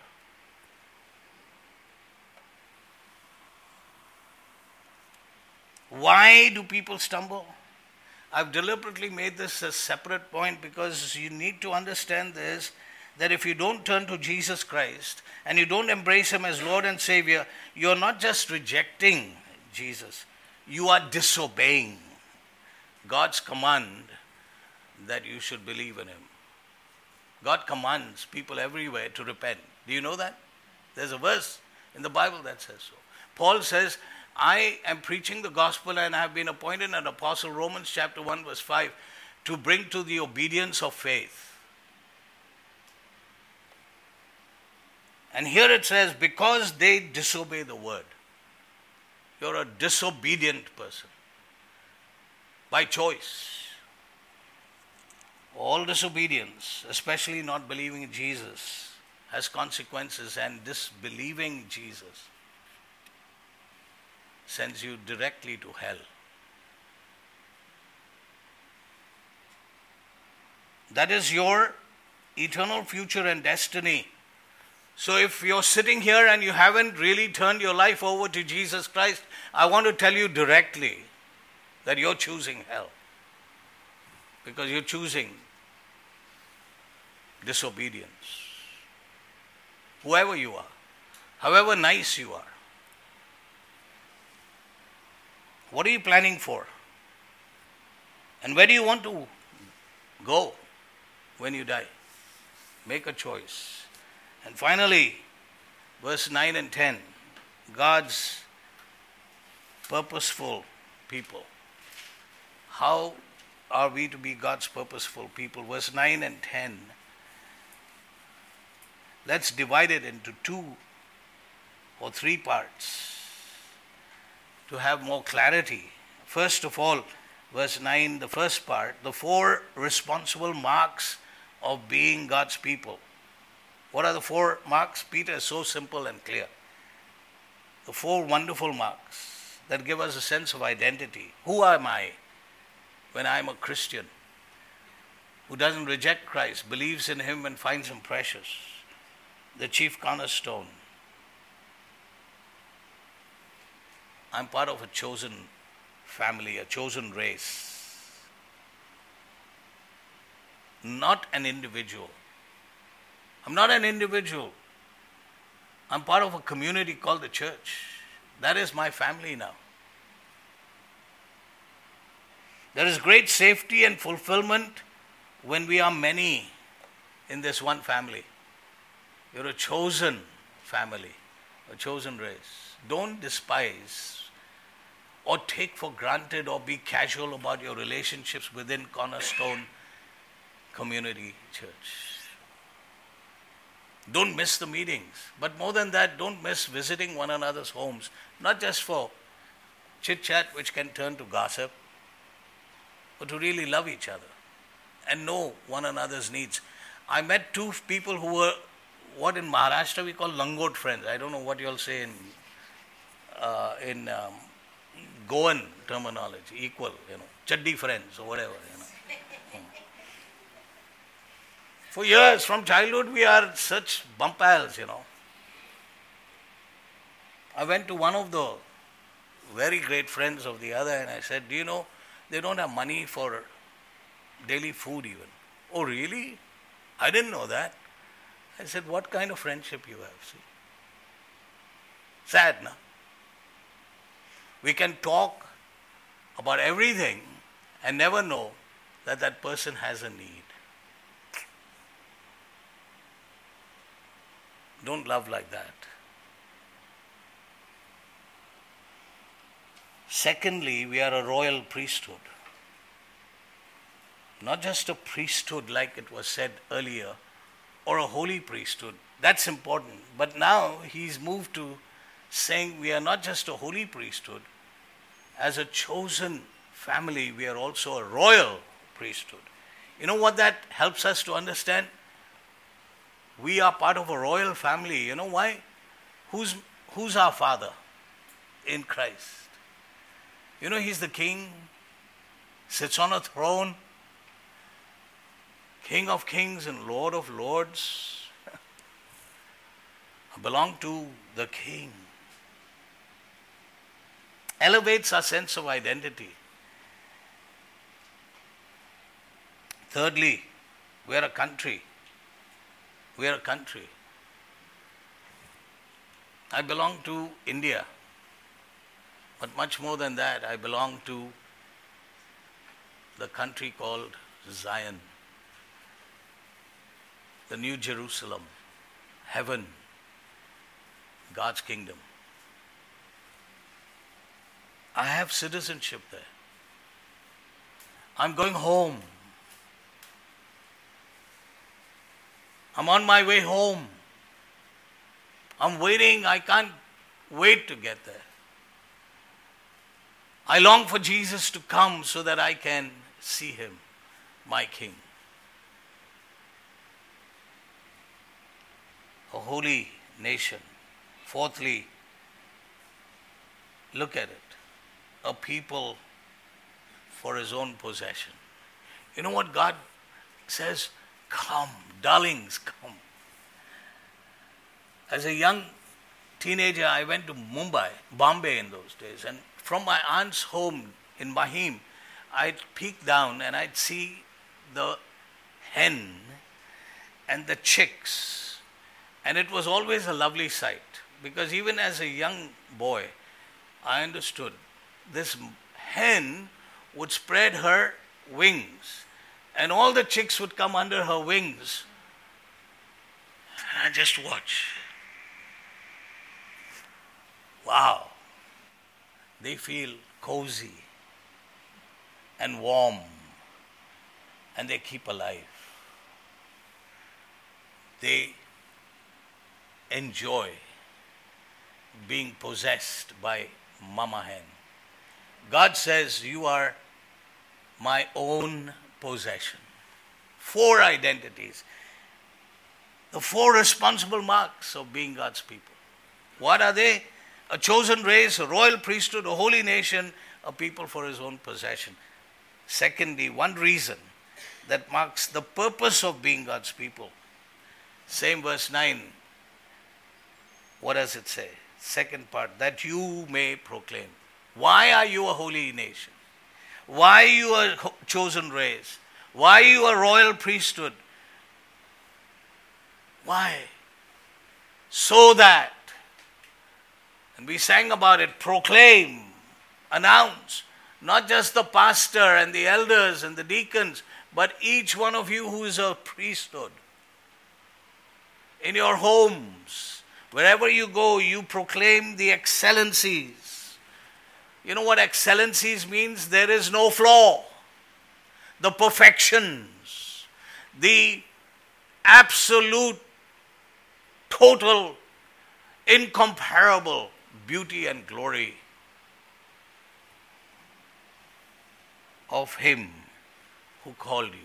Why do people stumble? I've deliberately made this a separate point because you need to understand this, that if you don't turn to Jesus Christ and you don't embrace Him as Lord and Savior, you're not just rejecting Jesus, you are disobeying God's command that you should believe in Him. God commands people everywhere to repent. Do you know that? There's a verse in the Bible that says so. Paul says, I am preaching the gospel and I have been appointed an apostle, Romans chapter 1 verse 5, to bring to the obedience of faith. And here it says, because they disobey the word. You're a disobedient person. By choice. All disobedience, especially not believing in Jesus, has consequences, and disbelieving Jesus sends you directly to hell. That is your eternal future and destiny. So if you're sitting here and you haven't really turned your life over to Jesus Christ, I want to tell you directly that you're choosing hell. Because you're choosing disobedience. Whoever you are, however nice you are. What are you planning for? And where do you want to go when you die? Make a choice. And finally, verse 9 and 10, God's purposeful people. How are we to be God's purposeful people? Verse 9 and 10. Let's divide it into 2 or 3 parts to have more clarity. First of all, verse 9, the first part, the 4 responsible marks of being God's people. What are the 4 marks? Peter is so simple and clear. The 4 wonderful marks that give us a sense of identity. Who am I when I'm a Christian who doesn't reject Christ, believes in Him and finds Him precious? The chief cornerstone. I'm part of a chosen family, a chosen race. not an individual. I'm not an individual. I'm part of a community called the church. That is my family now. There is great safety and fulfillment when we are many in this one family. You're a chosen family, a chosen race. Don't despise or take for granted or be casual about your relationships within Cornerstone Community Church. Don't miss the meetings. But more than that, don't miss visiting one another's homes. Not just for chit-chat, which can turn to gossip, but to really love each other and know one another's needs. I met two people who were what in Maharashtra we call langot friends. I don't know what you all say in Goan terminology, equal, chaddi friends or whatever, For years, from childhood, we are such bump pals, I went to one of the very great friends of the other and I said, do you know, they don't have money for daily food even. Oh, really? I didn't know that. I said, what kind of friendship you have? See? Sad, no? We can talk about everything and never know that that person has a need. Don't love like that. Secondly, we are a royal priesthood. Not just a priesthood like it was said earlier, or a holy priesthood. That's important. But now he's moved to saying we are not just a holy priesthood. As a chosen family, we are also a royal priesthood. You know what that helps us to understand? We are part of a royal family. You know why? Who's our father in Christ? He's the king, sits on a throne, King of kings and Lord of lords. I belong to the King. Elevates our sense of identity. Thirdly, we are a country. We are a country. I belong to India. But much more than that, I belong to the country called Zion. The New Jerusalem, heaven, God's kingdom. I have citizenship there. I'm going home. I'm on my way home. I'm waiting. I can't wait to get there. I long for Jesus to come so that I can see him, my King. A holy nation. Fourthly, look at it. A people for his own possession. You know what God says? Come, darlings, come. As a young teenager, I went to Bombay in those days, and from my aunt's home in Mahim, I'd peek down and I'd see the hen and the chicks. And it was always a lovely sight, because even as a young boy, I understood this hen would spread her wings and all the chicks would come under her wings. And I just watch. Wow. They feel cozy and warm and they keep alive. They enjoy being possessed by Mama Hen. God says, you are my own possession. 4 identities. The 4 responsible marks of being God's people. What are they? A chosen race, a royal priesthood, a holy nation, a people for his own possession. Secondly, one reason that marks the purpose of being God's people. Same verse 9. What does it say? Second part, that you may proclaim. Why are you a holy nation? Why are you a chosen race? Why are you a royal priesthood? Why? So that, and we sang about it, proclaim, announce, not just the pastor and the elders and the deacons, but each one of you who is a priesthood. In your homes, wherever you go, you proclaim the excellencies. You know what excellencies means? There is no flaw. The perfections, the absolute, total, incomparable beauty and glory of Him who called you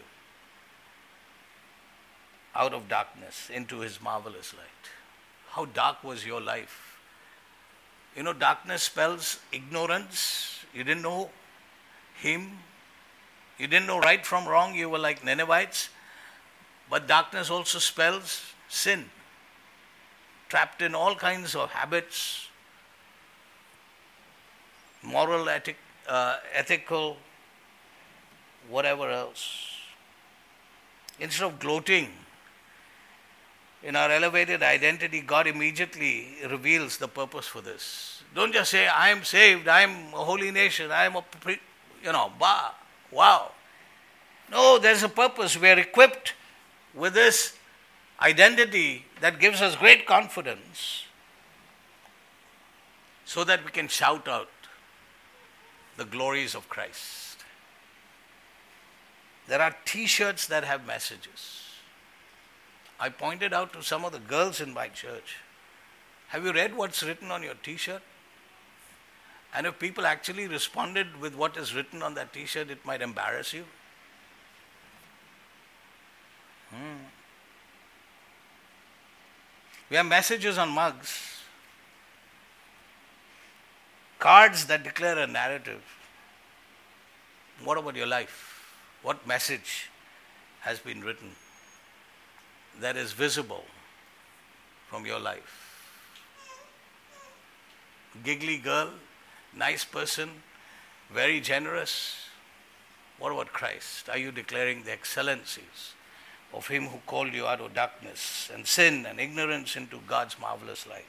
out of darkness into His marvelous light. How dark was your life? You know, darkness spells ignorance. You didn't know Him. You didn't know right from wrong. You were like Ninevites. But darkness also spells sin. Trapped in all kinds of habits, moral, ethical, whatever else. Instead of gloating in our elevated identity, God immediately reveals the purpose for this. Don't just say, I am saved, I am a holy nation, I am wow. No, there's a purpose. We are equipped with this identity that gives us great confidence so that we can shout out the glories of Christ. There are t-shirts that have messages. I pointed out to some of the girls in my church, have you read what's written on your t-shirt? And if people actually responded with what is written on that t-shirt, it might embarrass you. We have messages on mugs, cards that declare a narrative. What about your life? What message has been written that is visible from your life? Giggly girl, nice person, very generous. What about Christ? Are you declaring the excellencies of Him who called you out of darkness and sin and ignorance into God's marvelous light?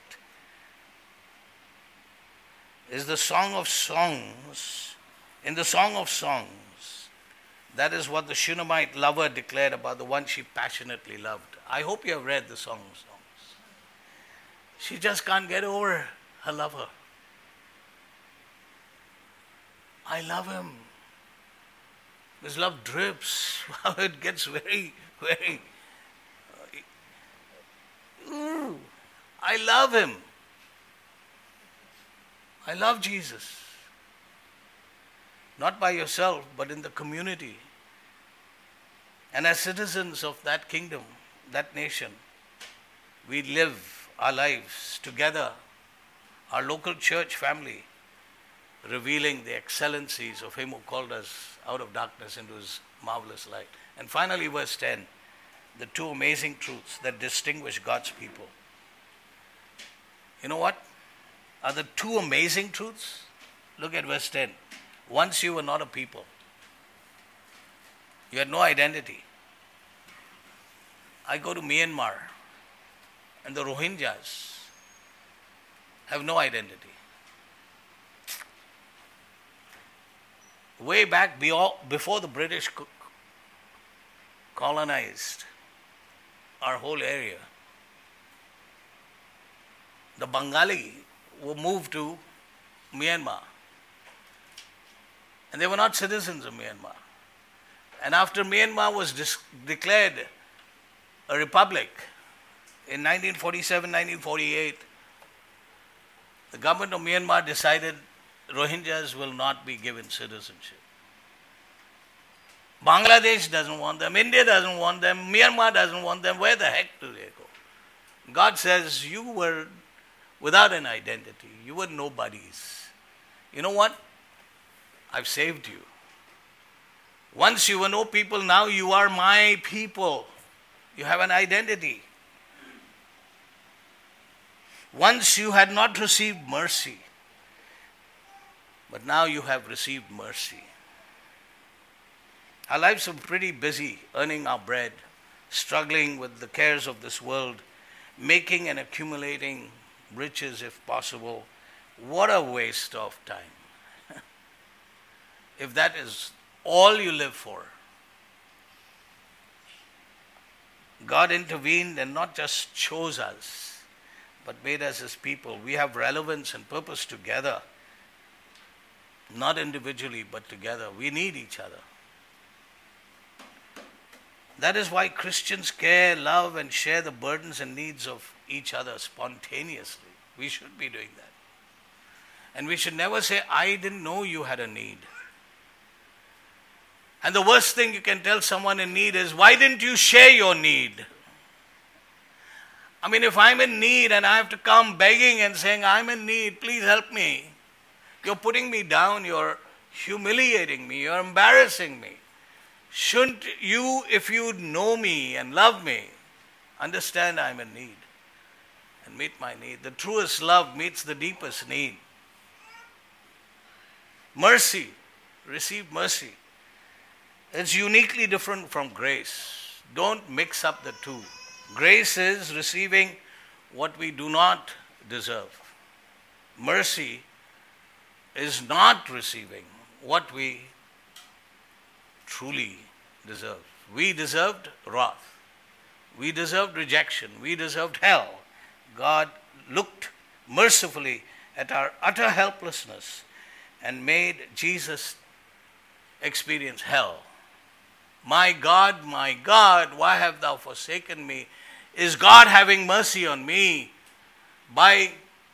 Is the Song of Songs, in the Song of Songs, that is what the Shunammite lover declared about the one she passionately loved. I hope you have read the Song of Songs. She just can't get over her lover. I love him. His love drips. It gets very, very... I love him. I love Jesus. Not by yourself, but in the community. And as citizens of that kingdom, that nation, we live our lives together, our local church family, revealing the excellencies of Him who called us out of darkness into His marvelous light. And finally, verse 10, the two amazing truths that distinguish God's people. You know what are the two amazing truths? Look at verse 10. Once you were not a people. You had no identity. I go to Myanmar, and the Rohingyas have no identity. Way back before the British colonized our whole area, the Bengali were moved to Myanmar. And they were not citizens of Myanmar. And after Myanmar was declared a republic in 1947, 1948, the government of Myanmar decided Rohingyas will not be given citizenship. Bangladesh doesn't want them, India doesn't want them, Myanmar doesn't want them. Where the heck do they go? God says, you were without an identity. You were nobodies. You know what? I've saved you. Once you were no people, now you are my people. You have an identity. Once you had not received mercy, but now you have received mercy. Our lives are pretty busy earning our bread, struggling with the cares of this world, making and accumulating riches if possible. What a waste of time. If that is all you live for. God intervened and not just chose us, but made us his people. We have relevance and purpose together, not individually, but together. We need each other. That is why Christians care, love, and share the burdens and needs of each other spontaneously. We should be doing that. And we should never say, I didn't know you had a need. And the worst thing you can tell someone in need is, why didn't you share your need? I mean, if I'm in need and I have to come begging and saying, I'm in need, please help me. You're putting me down, you're humiliating me, you're embarrassing me. Shouldn't you, if you know me and love me, understand I'm in need and meet my need? The truest love meets the deepest need. Mercy, receive mercy. It's uniquely different from grace. Don't mix up the two. Grace is receiving what we do not deserve. Mercy is not receiving what we truly deserve. We deserved wrath. We deserved rejection. We deserved hell. God looked mercifully at our utter helplessness and made Jesus experience hell. My God, why have thou forsaken me? Is God having mercy on me by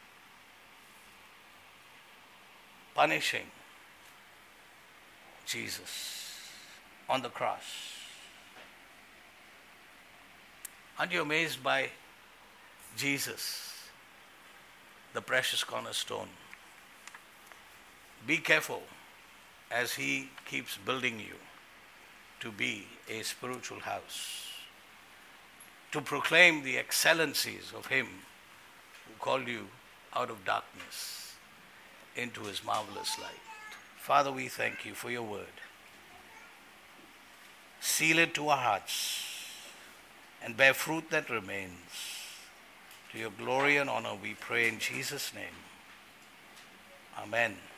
punishing Jesus on the cross? Aren't you amazed by Jesus, the precious cornerstone? Be careful as he keeps building you to be a spiritual house, to proclaim the excellencies of him who called you out of darkness into his marvelous light. Father, we thank you for your word. Seal it to our hearts and bear fruit that remains. To your glory and honor we pray in Jesus' name. Amen.